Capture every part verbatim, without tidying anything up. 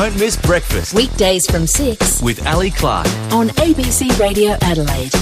Don't miss breakfast Weekdays from six with Ali Clark. on A B C Radio Adelaide.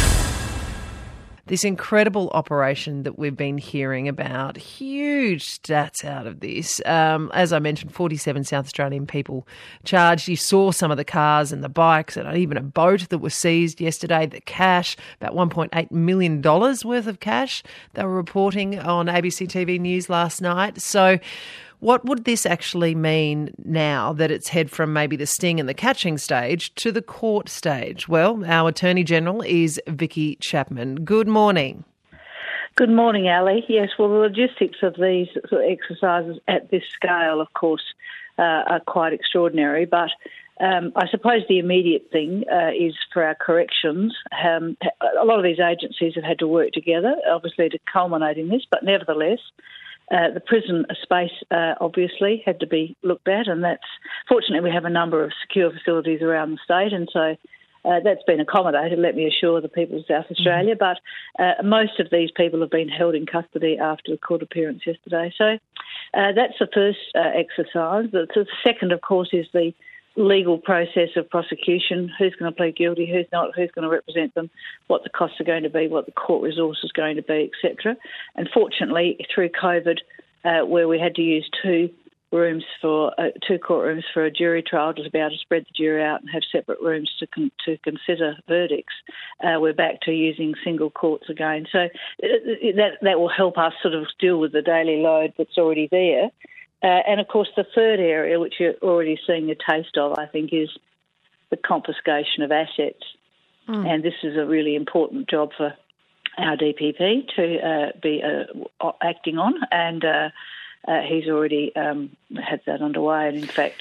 This incredible operation that we've been hearing about, huge stats out of this. Um, as I mentioned, forty-seven South Australian people charged. You saw some of the cars and the bikes and even a boat that was seized yesterday. The cash, about one point eight million dollars worth of cash, they were reporting on A B C T V News last night. So what would this actually mean now that it's head from maybe the sting and the catching stage to the court stage? Well, our Attorney General is Vicki Chapman. Good morning. Good morning, Ali. Yes, well, the logistics of these sort of exercises at this scale, of course, uh, are quite extraordinary. But um, I suppose the immediate thing uh, is for our corrections. Um, a lot of these agencies have had to work together, obviously, to culminate in this, but nevertheless, Uh, the prison space uh, obviously had to be looked at, and that's fortunately we have a number of secure facilities around the state, and so uh, that's been accommodated, let me assure the people of South Australia. Mm-hmm. But uh, most of these people have been held in custody after the court appearance yesterday. So uh, that's the first uh, exercise. The, the second, of course, is the legal process of prosecution. Who's going to plead guilty, who's not, who's going to represent them, what the costs are going to be, what the court resource is going to be, et cetera. And fortunately, through COVID, uh, where we had to use two rooms for uh, two courtrooms for a jury trial to be able to spread the jury out and have separate rooms to con- to consider verdicts, uh, we're back to using single courts again. So uh, that that will help us sort of deal with the daily load that's already there. Uh, and, of course, the third area, which you're already seeing a taste of, I think, is the confiscation of assets. Mm. And this is a really important job for our D P P to uh, be uh, acting on. And uh, uh, he's already um, had that underway and, in fact,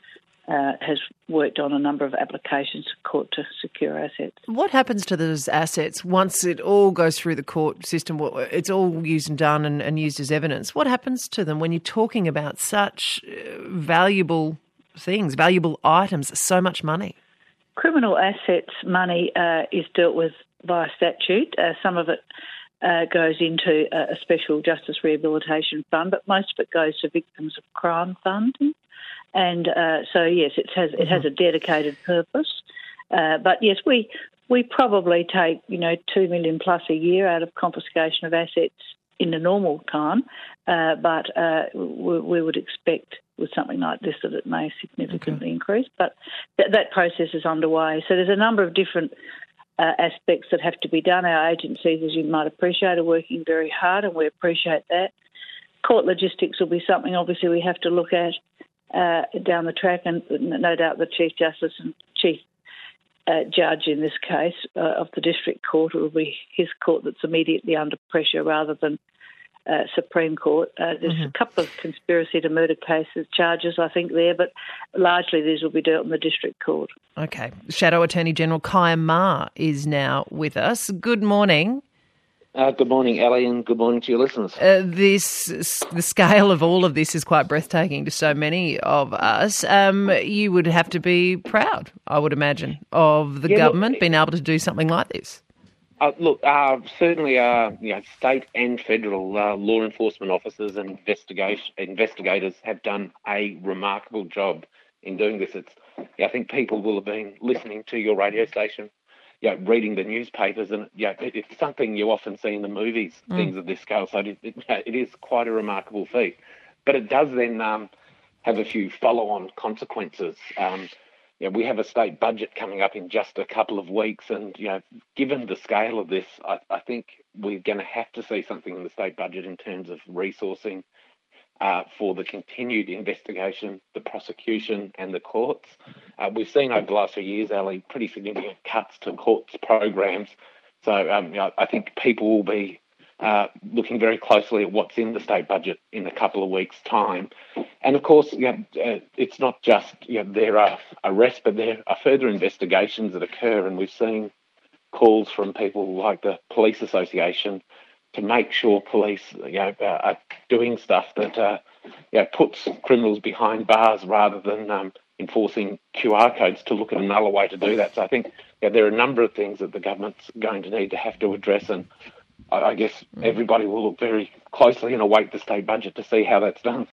uh, has worked on a number of applications to court to secure assets. What happens to those assets once it all goes through the court system? It's all used and done and, and used as evidence. What happens to them when you're talking about such valuable things, valuable items, so much money? Criminal assets money uh, is dealt with via statute. Uh, some of it uh, goes into a special justice rehabilitation fund, but most of it goes to victims of crime funding. And uh, so, yes, it has it has a dedicated purpose. Uh, but, yes, we we probably take, you know, two million dollars plus a year out of confiscation of assets in the normal time. Uh, but uh, we, we would expect with something like this that it may significantly okay. increase. But th- that process is underway. So there's a number of different uh, aspects that have to be done. Our agencies, as you might appreciate, are working very hard, and we appreciate that. Court logistics will be something, obviously, we have to look at Uh, down the track, and no doubt the Chief Justice and Chief uh, Judge in this case uh, of the District Court, it will be his court that's immediately under pressure rather than uh, Supreme Court. Uh, there's mm-hmm. a couple of conspiracy to murder cases, charges I think there, but largely these will be dealt in the District Court. Okay. Shadow Attorney General Kaya Ma is now with us. Good morning. Uh, good morning, Ali, and good morning to your listeners. Uh, this, the scale of all of this is quite breathtaking to so many of us. Um, you would have to be proud, I would imagine, of the yeah, government look, being able to do something like this. Uh, look, uh, certainly, uh, you know, state and federal uh, law enforcement officers and investigation investigators have done a remarkable job in doing this. It's, yeah, I think people will have been listening to your radio station, yeah, reading the newspapers, and yeah, it, it's something you often see in the movies, mm. things of this scale. So it, it, it is quite a remarkable feat. But it does then um, have a few follow-on consequences. Um, yeah, we have a state budget coming up in just a couple of weeks, and you know, given the scale of this, I, I think we're going to have to see something in the state budget in terms of resourcing Uh, for the continued investigation, the prosecution and the courts. Uh, we've seen over the last few years, Ali, pretty significant cuts to courts programs. So um, you know, I think people will be uh, looking very closely at what's in the state budget in a couple of weeks' time. And of course, you know, uh, it's not just you know, there are arrests, but there are further investigations that occur. And we've seen calls from people like the Police Association to make sure police, you know, uh, are doing stuff that, uh, you know, puts criminals behind bars rather than um, enforcing Q R codes to look at another way to do that. So I think you know, there are a number of things that the government's going to need to have to address, and I, I guess everybody will look very closely and await the state budget to see how that's done.